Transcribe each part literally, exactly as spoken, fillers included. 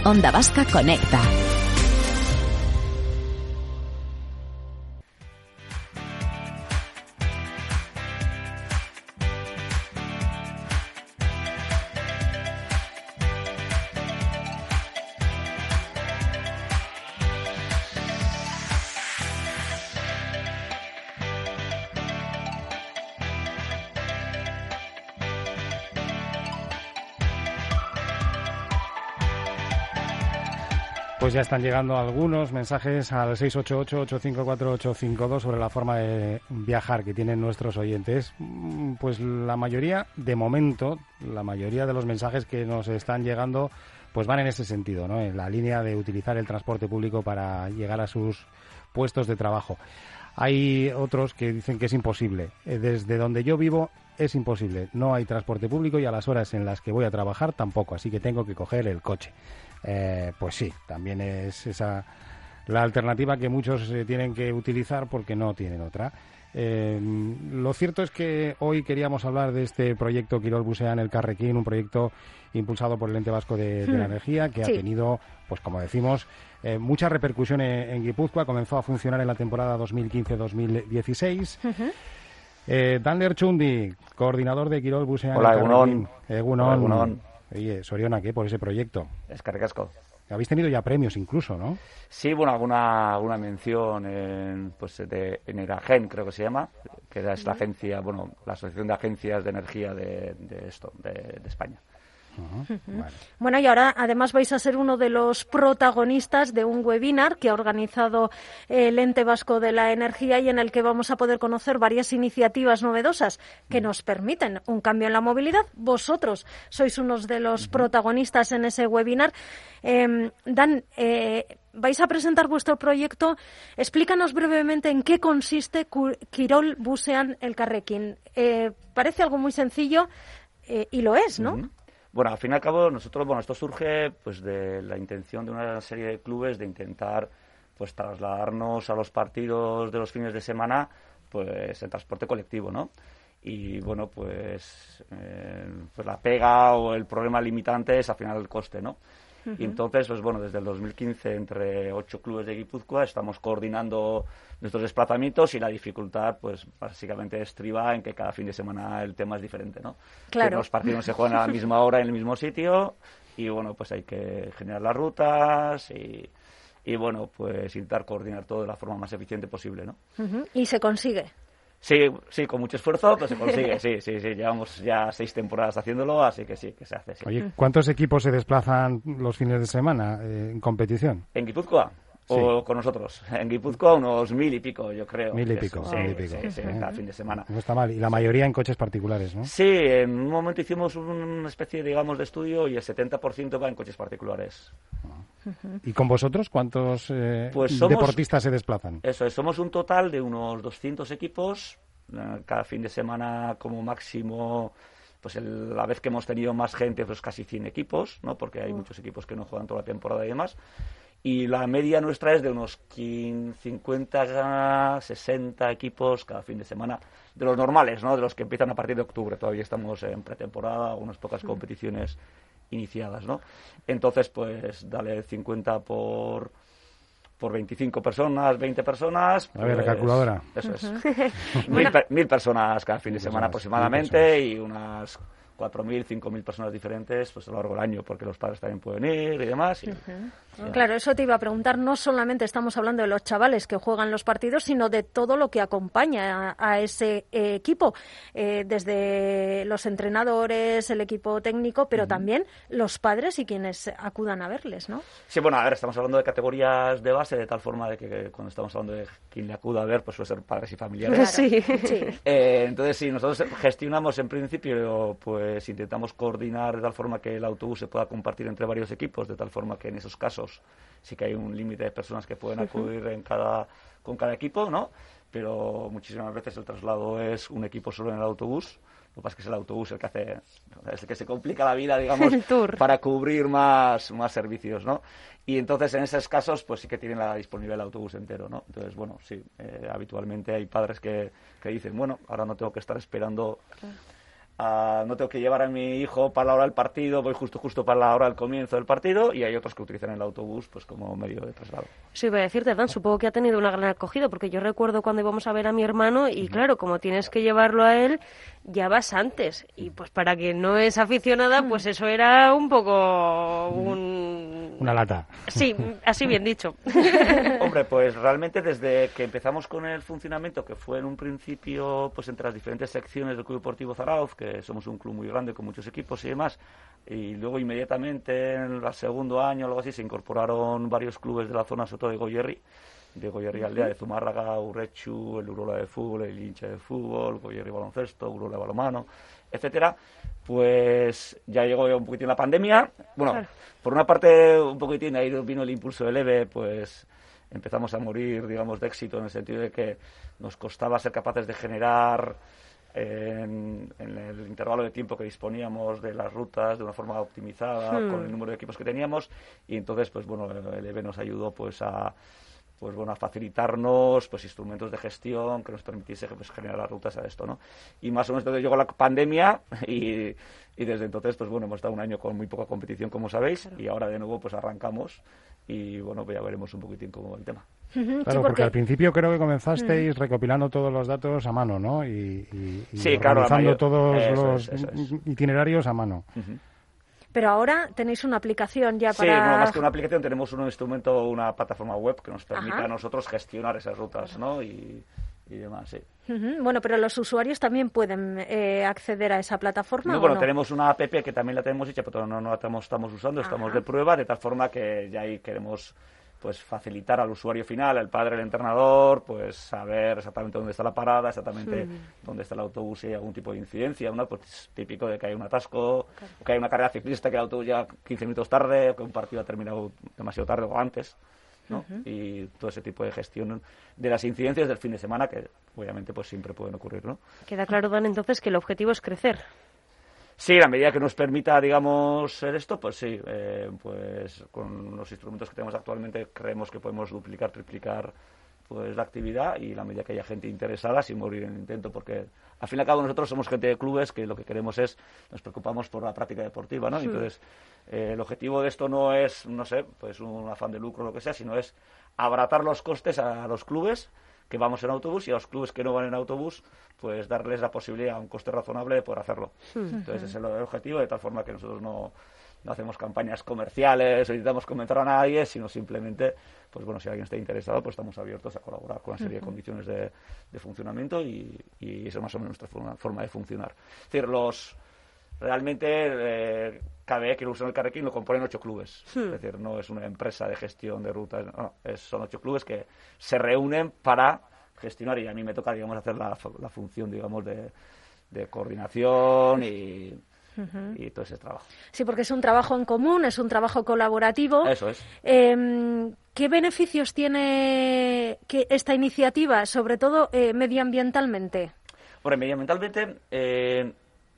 Onda Vasca Conecta. Pues ya están llegando algunos mensajes al seis ocho ocho, ocho cinco cuatro, ocho cinco dos sobre la forma de viajar que tienen nuestros oyentes. Pues la mayoría, de momento, la mayoría de los mensajes que nos están llegando pues van en ese sentido, ¿no? En la línea de utilizar el transporte público para llegar a sus puestos de trabajo. Hay otros que dicen que es imposible. Desde donde yo vivo es imposible. No hay transporte público y a las horas en las que voy a trabajar tampoco, así que tengo que coger el coche. Eh, pues sí, también es esa la alternativa que muchos eh, tienen que utilizar porque no tienen otra. Eh, lo cierto es que hoy queríamos hablar de este proyecto Quirol Busean El Carrequín, un proyecto impulsado por el Ente Vasco de, de la Energía que sí. ha tenido, pues como decimos, eh, mucha repercusión en, en Guipúzcoa. Comenzó a funcionar en la temporada dos mil quince dos mil dieciséis. Uh-huh. Eh, Dan Lerchundi, coordinador de Quirol Busean Hola, El Carrequín. Egunon. Hola, Egunon. Oye, Soriona, ¿qué? Por ese proyecto. Eskerrik asko. Habéis tenido ya premios incluso, ¿no? Sí, bueno, alguna alguna mención en, pues, de, en Eragen, creo que se llama, que es la agencia, bueno, la Asociación de Agencias de Energía de, de esto, de, de España. Uh-huh. Uh-huh. Vale. Bueno, y ahora además vais a ser uno de los protagonistas de un webinar que ha organizado el Ente Vasco de la Energía y en el que vamos a poder conocer varias iniciativas novedosas que nos permiten un cambio en la movilidad. Vosotros sois unos de los uh-huh. protagonistas en ese webinar. Eh, Dan, eh, vais a presentar vuestro proyecto. Explícanos brevemente en qué consiste Quirol Busean El Carrequín. Eh, parece algo muy sencillo eh, y lo es, ¿no? Uh-huh. Bueno, al fin y al cabo, nosotros, bueno, esto surge pues de la intención de una serie de clubes de intentar pues trasladarnos a los partidos de los fines de semana pues en transporte colectivo, ¿no? Y bueno, pues, eh, pues la pega o el problema limitante es al final el coste, ¿no? Uh-huh. Y entonces, pues bueno, desde el dos mil quince, entre ocho clubes de Guipúzcoa, estamos coordinando nuestros desplazamientos y la dificultad, pues básicamente estriba en que cada fin de semana el tema es diferente, ¿no? Claro. Que los partidos se juegan a la misma hora en el mismo sitio y bueno, pues hay que generar las rutas y, y bueno, pues intentar coordinar todo de la forma más eficiente posible, ¿no? Uh-huh. Y se consigue. Sí, sí, con mucho esfuerzo, pero se consigue, sí, sí, sí, llevamos ya seis temporadas haciéndolo, así que sí, que se hace, sí. Oye, ¿cuántos equipos se desplazan los fines de semana eh, en competición? ¿En Guipúzcoa? ¿O sí. con nosotros? En Guipúzcoa unos mil y pico, yo creo. Mil y pico, sí, mil y pico. Sí, sí, ¿Eh? cada fin de semana. No está mal, y la mayoría en coches particulares, ¿no? Sí, en un momento hicimos una especie, digamos, de estudio y el setenta por ciento va en coches particulares. ¿Y con vosotros cuántos eh, pues somos, deportistas se desplazan? Eso es, somos un total de unos doscientos equipos. Cada fin de semana como máximo, pues el, la vez que hemos tenido más gente, pues casi cien equipos, ¿no? Porque hay muchos equipos que no juegan toda la temporada y demás. Y la media nuestra es de unos cincuenta, sesenta equipos cada fin de semana, de los normales, ¿no? De los que empiezan a partir de octubre. Todavía estamos en pretemporada, unas pocas competiciones iniciadas, ¿no? Entonces, pues dale cincuenta por... por veinticinco personas, veinte personas. A ver, pues, la calculadora. Eso es. Uh-huh. mil, per, mil personas cada fin de semana aproximadamente y unas cuatro mil, cinco mil personas diferentes pues a lo largo del año, porque los padres también pueden ir y demás. Y, uh-huh. yeah. Claro, eso te iba a preguntar. No solamente estamos hablando de los chavales que juegan los partidos, sino de todo lo que acompaña a, a ese eh, equipo. Eh, desde los entrenadores, el equipo técnico, pero uh-huh. también los padres y quienes acudan a verles, ¿no? Sí, bueno, a ver, estamos hablando de categorías de base, de tal forma de que, que cuando estamos hablando de quien le acuda a ver, pues suele ser padres y familiares. Claro. Sí, sí. Eh, entonces, sí, nosotros gestionamos en principio, pues Pues intentamos coordinar de tal forma que el autobús se pueda compartir entre varios equipos, de tal forma que en esos casos sí que hay un límite de personas que pueden acudir en cada, con cada equipo, ¿no? Pero muchísimas veces el traslado es un equipo solo en el autobús. Lo que pasa es que es el autobús el que hace, es el que se complica la vida, digamos, para cubrir más, más servicios, ¿no? Y entonces en esos casos pues sí que tienen la disponibilidad del autobús entero, ¿no? Entonces, bueno, sí, eh, habitualmente hay padres que, que dicen, bueno, ahora no tengo que estar esperando a, no tengo que llevar a mi hijo para la hora del partido, voy justo justo para la hora del comienzo del partido, y hay otros que utilizan el autobús pues como medio de traslado. Sí, voy a decirte, Dan, supongo que ha tenido una gran acogida, porque yo recuerdo cuando íbamos a ver a mi hermano y, claro, como tienes que llevarlo a él, ya vas antes. Y pues para quien no es aficionada, pues eso era un poco un... Una lata. Sí, así bien dicho. Hombre, pues realmente desde que empezamos con el funcionamiento, que fue en un principio pues entre las diferentes secciones del Club Deportivo Zarauz, que somos un club muy grande con muchos equipos y demás, y luego inmediatamente en el segundo año o algo así se incorporaron varios clubes de la zona, sobre todo de Goierri, de Goierri Aldea, de Zumárraga, Urrechu, el Urola de fútbol, el Hincha de fútbol, Goierri baloncesto, Urola balonmano, etcétera. Pues ya llegó un poquitín la pandemia. Bueno, claro. Por una parte un poquitín ahí vino el impulso del E B E, pues empezamos a morir, digamos, de éxito en el sentido de que nos costaba ser capaces de generar en, en el intervalo de tiempo que disponíamos de las rutas de una forma optimizada, hmm. con el número de equipos que teníamos, y entonces pues bueno, el E B E nos ayudó pues a pues bueno a facilitarnos pues instrumentos de gestión que nos permitiese pues generar las rutas a esto, ¿no? Y más o menos entonces llegó la pandemia y, y desde entonces pues bueno hemos estado un año con muy poca competición, como sabéis, claro. Y ahora de nuevo pues arrancamos y bueno pues ya veremos un poquitín cómo va el tema. Claro, sí, porque... porque al principio creo que comenzasteis mm. recopilando todos los datos a mano, ¿no? Y, y, y sí, organizando claro, mayor... todos eso los es, eso es. itinerarios a mano. Uh-huh. Pero ahora tenéis una aplicación ya sí, para... Sí, no, más que una aplicación tenemos un instrumento, una plataforma web que nos permite Ajá. a nosotros gestionar esas rutas, ¿no? Y, y demás, sí. Uh-huh. Bueno, pero los usuarios también pueden eh, acceder a esa plataforma, no, ¿o bueno, no? tenemos una app que también la tenemos hecha, pero no, no la estamos, estamos usando, Ajá. estamos de prueba, de tal forma que ya ahí queremos pues facilitar al usuario final, al padre, el entrenador, pues saber exactamente dónde está la parada, exactamente sí. dónde está el autobús, si hay algún tipo de incidencia, una pues típico de que hay un atasco, claro. o que hay una carrera ciclista, que el autobús ya quince minutos tarde, o que un partido ha terminado demasiado tarde o antes, ¿no? Uh-huh. Y todo ese tipo de gestión de las incidencias del fin de semana, que obviamente pues siempre pueden ocurrir, ¿no? Queda claro, Dan, entonces que el objetivo es crecer. Sí, a medida que nos permita, digamos, ser esto, pues sí, eh, pues con los instrumentos que tenemos actualmente creemos que podemos duplicar, triplicar pues la actividad, y la medida que haya gente interesada, sin morir en el intento, porque al fin y al cabo nosotros somos gente de clubes que lo que queremos es, nos preocupamos por la práctica deportiva, ¿no? Sí. Entonces, eh, el objetivo de esto no es, no sé, pues un afán de lucro o lo que sea, sino es abaratar los costes a los clubes que vamos en autobús, y a los clubes que no van en autobús, pues darles la posibilidad a un coste razonable de poder hacerlo. Uh-huh. Entonces ese es el objetivo, de tal forma que nosotros no, no hacemos campañas comerciales o intentamos convencer a nadie, sino simplemente, pues bueno, si alguien está interesado, pues estamos abiertos a colaborar con una serie uh-huh. de condiciones de, de funcionamiento, y, y esa es más o menos nuestra forma, forma de funcionar. Es decir, los realmente eh, K B E, que lo usan el Carrequín, lo componen ocho clubes. Sí. Es decir, no es una empresa de gestión de rutas, no, es, son ocho clubes que se reúnen para gestionar, y a mí me toca, digamos, hacer la, la función, digamos, de, de coordinación y, uh-huh. y todo ese trabajo. Sí, porque es un trabajo en común, es un trabajo colaborativo. Eso es. Eh, ¿Qué beneficios tiene que esta iniciativa, sobre todo eh, medioambientalmente? Bueno, medioambientalmente... Eh,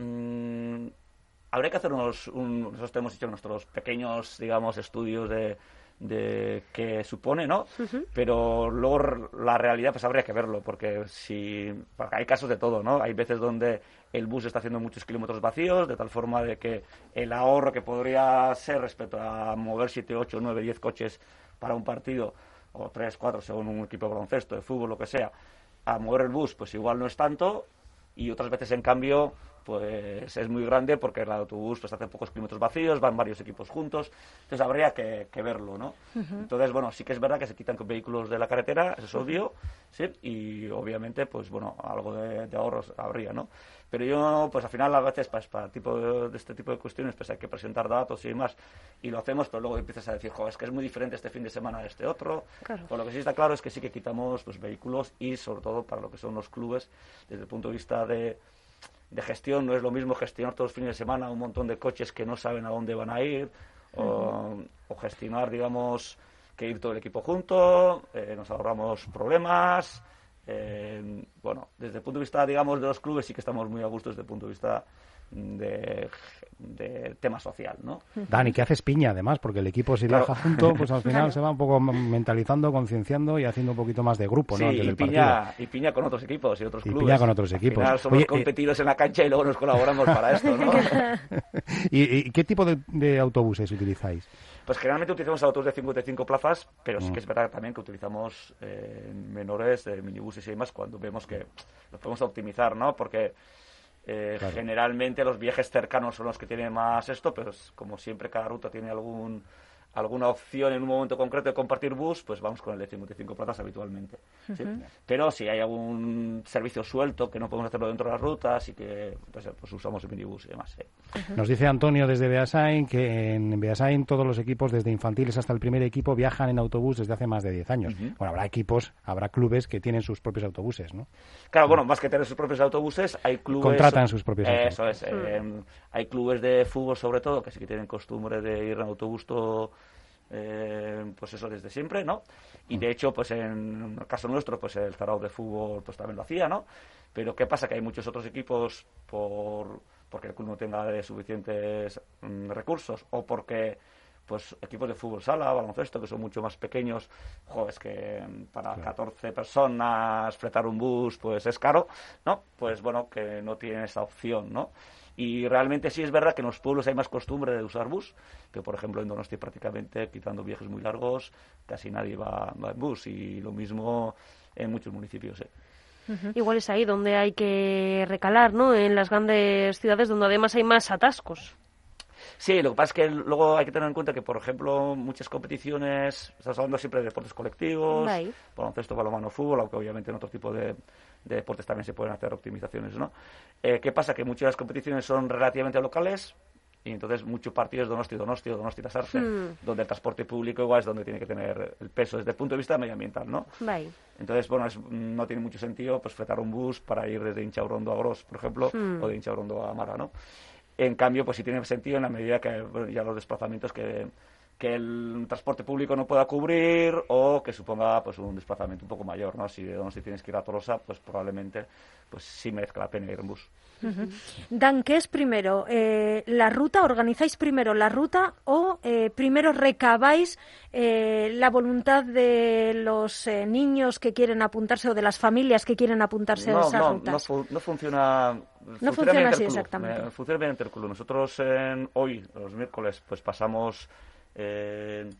Mm, habría que hacer unos, un, nosotros hemos hecho nuestros pequeños, digamos, estudios de, de qué supone, ¿no? Uh-huh. Pero luego la realidad pues habría que verlo, porque si porque hay casos de todo, ¿no? Hay veces donde el bus está haciendo muchos kilómetros vacíos, de tal forma de que el ahorro que podría ser respecto a mover siete, ocho, nueve, diez coches para un partido, o tres, cuatro, según un equipo de baloncesto, de fútbol, lo que sea, a mover el bus, pues igual no es tanto, y otras veces, en cambio, pues es muy grande, porque el autobús pues hace pocos kilómetros vacíos, van varios equipos juntos, entonces habría que, que verlo, ¿no? Uh-huh. Entonces, bueno, sí que es verdad que se quitan vehículos de la carretera, eso es obvio, sí, y obviamente, pues bueno, algo de, de ahorros habría, ¿no? Pero yo, pues al final, a veces, pues, para tipo de, de este tipo de cuestiones, pues hay que presentar datos y demás, y lo hacemos, pero luego empiezas a decir, jo, es que es muy diferente este fin de semana de este otro. Claro. Por lo que sí está claro es que sí que quitamos pues vehículos, y sobre todo para lo que son los clubes, desde el punto de vista de de gestión, no es lo mismo gestionar todos los fines de semana un montón de coches que no saben a dónde van a ir, uh-huh. o, o gestionar, digamos, que ir todo el equipo junto, eh, nos ahorramos problemas, eh, bueno, desde el punto de vista, digamos, de los clubes sí que estamos muy a gusto desde el punto de vista de, de tema social, ¿no? Dani, que haces piña además, porque el equipo si claro. viaja junto, pues al final se va un poco mentalizando, concienciando y haciendo un poquito más de grupo, sí, ¿no? y piña, y piña con otros equipos y otros y clubes. piña con otros equipos. Al final somos Oye, competidos eh... en la cancha y luego nos colaboramos para esto, ¿no? ¿Y, ¿Y qué tipo de, de autobuses utilizáis? Pues generalmente utilizamos autobuses de cincuenta y cinco plazas, pero sí que es verdad también que utilizamos eh, menores, eh, minibuses y demás, cuando vemos que los podemos optimizar, ¿no? Porque eh, claro. generalmente los viajes cercanos son los que tienen más esto, pero como siempre cada ruta tiene algún alguna opción en un momento concreto de compartir bus, pues vamos con el de cincuenta y cinco plazas habitualmente. ¿Sí? Uh-huh. Pero si hay algún servicio suelto que no podemos hacerlo dentro de las rutas y que entonces, pues usamos el minibús y demás. ¿Sí? Uh-huh. Nos dice Antonio desde Beasain que en Beasain todos los equipos, desde infantiles hasta el primer equipo, viajan en autobús desde hace más de diez años. Uh-huh. Bueno, habrá equipos, habrá clubes que tienen sus propios autobuses, ¿no? Claro, bueno, más que tener sus propios autobuses, hay clubes... Contratan sus propios eh, autobuses. Eso es. Uh-huh. Eh, hay clubes de fútbol, sobre todo, que sí que tienen costumbre de ir en autobús todo... Eh, pues eso desde siempre, ¿no? Y de hecho, pues en el caso nuestro, pues el Zarauz de fútbol pues también lo hacía, ¿no? Pero ¿qué pasa? Que hay muchos otros equipos por porque el club no tenga de suficientes mm, recursos o porque pues equipos de fútbol sala, baloncesto, que son mucho más pequeños, joder, es que para claro. catorce personas fretar un bus pues es caro, ¿no? Pues bueno, que no tienen esa opción, ¿no? Y realmente sí es verdad que en los pueblos hay más costumbre de usar bus, que por ejemplo en Donosti prácticamente, quitando viajes muy largos, casi nadie va, va en bus, y lo mismo en muchos municipios. ¿eh? Uh-huh. Igual es ahí donde hay que recalar, ¿no? En las grandes ciudades donde además hay más atascos. Sí, lo que pasa es que luego hay que tener en cuenta que, por ejemplo, muchas competiciones, estamos hablando siempre de deportes colectivos, Bye. baloncesto, balonmano, fútbol, aunque obviamente en otro tipo de, de deportes también se pueden hacer optimizaciones, ¿no? Eh, ¿Qué pasa? Que muchas de las competiciones son relativamente locales y entonces muchos partidos Donosti, Donosti o Donosti Lasarte, hmm. donde el transporte público igual es donde tiene que tener el peso desde el punto de vista medioambiental, ¿no? Bye. Entonces, bueno, es, no tiene mucho sentido pues fretar un bus para ir desde Inchaurondo a Gros, por ejemplo, hmm. o de Inchaurondo a Amara, ¿no? En cambio, pues sí tiene sentido en la medida que bueno, ya los desplazamientos que, que el transporte público no pueda cubrir o que suponga pues un desplazamiento un poco mayor, ¿no? Si de Donosti tienes que ir a Tolosa, pues probablemente pues sí merezca la pena ir en bus. Uh-huh. Dan, ¿qué es primero? Eh, ¿La ruta? ¿Organizáis primero la ruta o eh, primero recabáis eh, la voluntad de los eh, niños que quieren apuntarse o de las familias que quieren apuntarse no, a esas no, rutas? No, fu- no funciona... No funciona así exactamente. Eh, funciona mediante el club. Nosotros en, hoy, los miércoles, pues pasamos eh,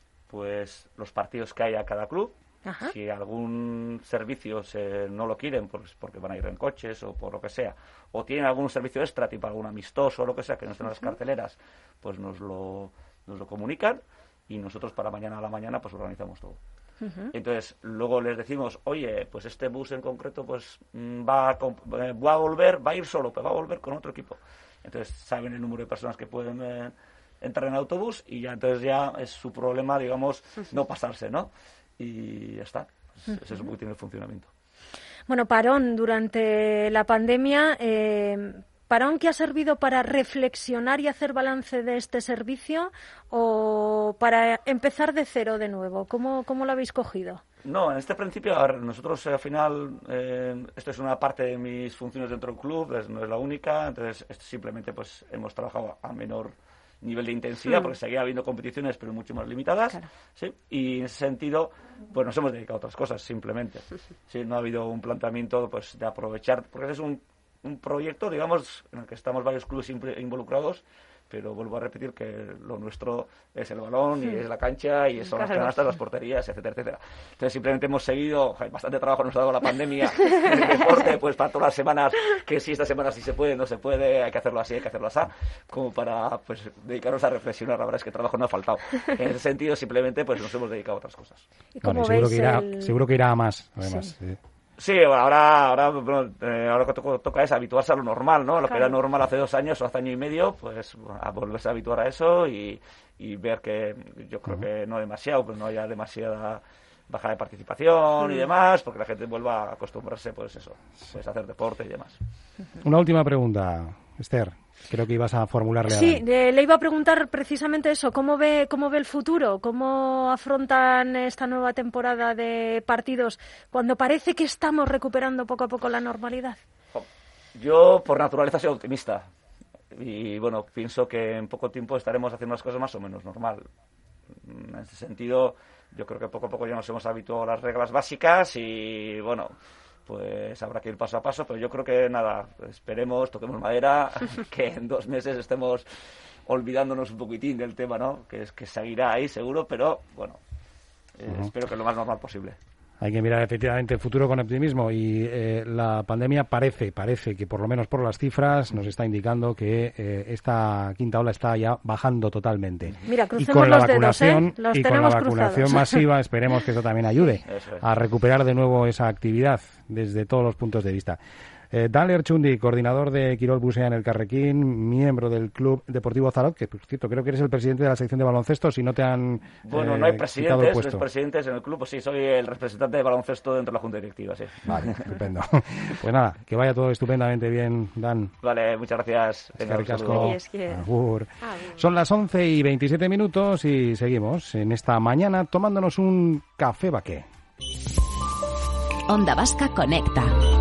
pues los partidos que hay a cada club. Ajá. Si algún servicio se, no lo quieren pues porque van a ir en coches o por lo que sea, o tienen algún servicio extra, tipo algún amistoso o lo que sea, que no estén en las carteleras, pues nos lo, nos lo comunican y nosotros para mañana a la mañana pues organizamos todo. Uh-huh. Entonces, luego les decimos, oye, pues este bus en concreto pues va a, eh, va a volver, va a ir solo, pero va a volver con otro equipo. Entonces saben el número de personas que pueden eh, entrar en autobús y ya entonces ya es su problema, digamos, uh-huh. no pasarse, ¿no? Y ya está. Pues uh-huh. Eso es un poquito el funcionamiento. Bueno, parón durante la pandemia, eh, parón que ha servido para reflexionar y hacer balance de este servicio o para empezar de cero de nuevo. ¿Cómo, cómo lo habéis cogido? No, en este principio, a ver, nosotros al final, eh, esto es una parte de mis funciones dentro del club, es, no es la única, entonces simplemente pues hemos trabajado a menor nivel de intensidad, mm. porque seguía habiendo competiciones, pero mucho más limitadas, claro. ¿sí? Y en ese sentido, pues nos hemos dedicado a otras cosas, simplemente. ¿Sí? No ha habido un planteamiento pues de aprovechar, porque es un, un proyecto, digamos, en el que estamos varios clubes involucrados, pero vuelvo a repetir que lo nuestro es el balón y es la cancha y son las canastas, las porterías, etcétera, etcétera. Entonces simplemente hemos seguido, bastante trabajo nos ha dado la pandemia en el deporte, pues para todas las semanas, que si esta semana sí se puede, no se puede, hay que hacerlo así, hay que hacerlo así, como para pues dedicarnos a reflexionar. La verdad es que trabajo no ha faltado. En ese sentido simplemente pues nos hemos dedicado a otras cosas. ¿Y cómo bueno, seguro, veis que irá, el... seguro que irá a más, además. Sí. Sí. Sí, bueno, ahora, ahora, bueno, eh, ahora lo que toca, toca es habituarse a lo normal, ¿no? Lo claro. que era normal hace dos años o hace año y medio, pues bueno, a volverse a habituar a eso y, y ver que yo creo uh-huh. que no demasiado, pues no haya demasiada baja de participación uh-huh. y demás, porque la gente vuelva a acostumbrarse, pues eso, pues a hacer deporte y demás. Uh-huh. Una última pregunta, Esther. Creo que ibas a formularle Sí, a... le iba a preguntar precisamente eso. ¿Cómo ve, cómo ve el futuro? ¿Cómo afrontan esta nueva temporada de partidos cuando parece que estamos recuperando poco a poco la normalidad? Yo, por naturaleza, soy optimista. y bueno, pienso que en poco tiempo estaremos haciendo las cosas más o menos normal. En ese sentido, yo creo que poco a poco ya nos hemos habituado a las reglas básicas y bueno, pues habrá que ir paso a paso, pero yo creo que nada, esperemos, toquemos madera, que en dos meses estemos olvidándonos un poquitín del tema, ¿no? Que es que seguirá ahí seguro, pero bueno, eh, uh-huh. espero que lo más normal posible. Hay que mirar efectivamente el futuro con optimismo y eh, la pandemia parece, parece que por lo menos por las cifras nos está indicando que eh, esta quinta ola está ya bajando totalmente. Mira, crucemos y con la los vacunación dedos, ¿eh? Los y con la tenemos vacunación cruzados. masiva esperemos que eso también ayude Eso es. a recuperar de nuevo esa actividad desde todos los puntos de vista. Eh, Dan Lerchundi, coordinador de Quirol Busea en el Carrequín, miembro del Club Deportivo Zalot, que por cierto creo que eres el presidente de la sección de baloncesto, si no te han Bueno, eh, no hay quitado presidentes, el no puesto. hay presidentes en el club, pues sí, soy el representante de baloncesto dentro de la Junta Directiva, sí. Vale, estupendo. Pues nada, que vaya todo estupendamente bien, Dan. Vale, muchas gracias. Venga, un saludo. Sí, es que- Agur. Agur. Son las once y veintisiete minutos y seguimos en esta mañana tomándonos un café baqué. Onda Vasca Conecta.